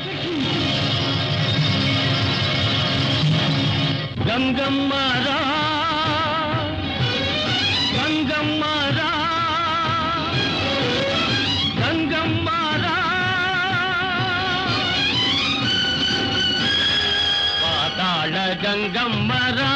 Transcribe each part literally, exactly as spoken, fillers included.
గంగమ్మరా గంగమ్మరా గంగమ్మరా పాతాళ గంగమ్మరా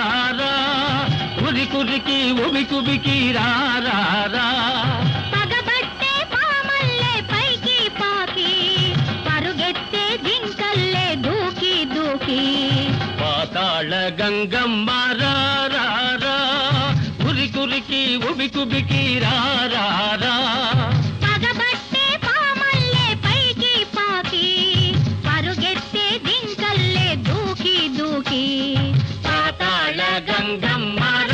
ఉరి కురికి ఉబి కుబికి రారా పగబట్టే పామల్లే పైకి పాకి పరుగెత్తే జింకల్లే దూకి దూకి పాతాళ గంగమ్మరా ఉరి కురికి ఉబి కుబికి రారా పగబట్టే పామల్లే పైకి పాకి పరుగెత్తే జింకల్లే దూకి దూకి పాతాళ గంగమ్మరా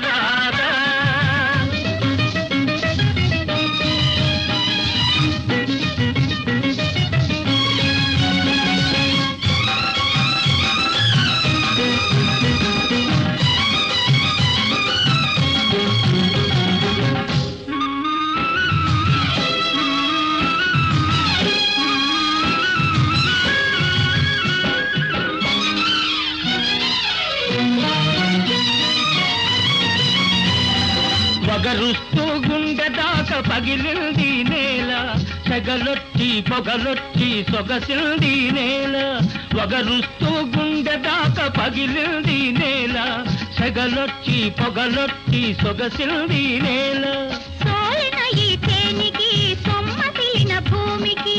పొగరుస్తూ గుండె దాకా పగిలింది నేల సెగలొచ్చి పొగలొచ్చి సొగసింది నేల పొగరుస్తూ గుండె దాకా పగిలింది నేల సెగలొచ్చి పొగలొచ్చి సొగసింది నేల సోలిన ఈ తేనికి సొమ్మసిలిన భూమికి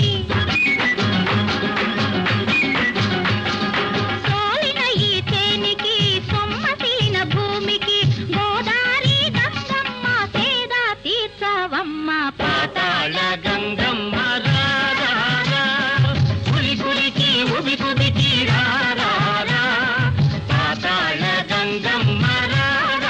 సోలిన ఈ తేనికి సొమ్మసిలిన భూమికి గోదారి గంగమ్మ సేదా తీర్చవమ్మ పాతాళ గంగమ్మరా ఉరి కురికి ఉబి కుబికి రారా పాతాళ గంగమ్మరా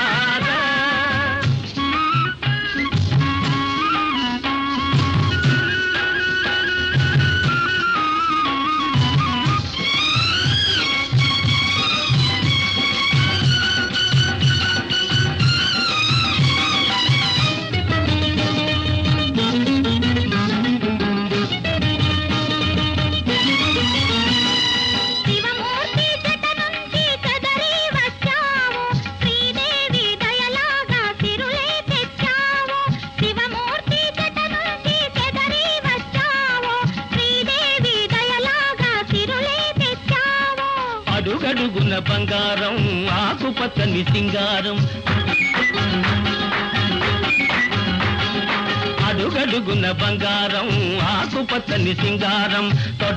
అడుగడుగున బంగారం ఆకుపచ్చని సింగారం అడుగడుగున బంగారం ఆకుపచ్చని సింగారం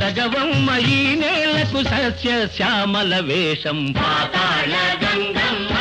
తొడగవమ్మ ఈ నేలకు సస్య శ్యామల వేషం పాతాళ గంగమ్మ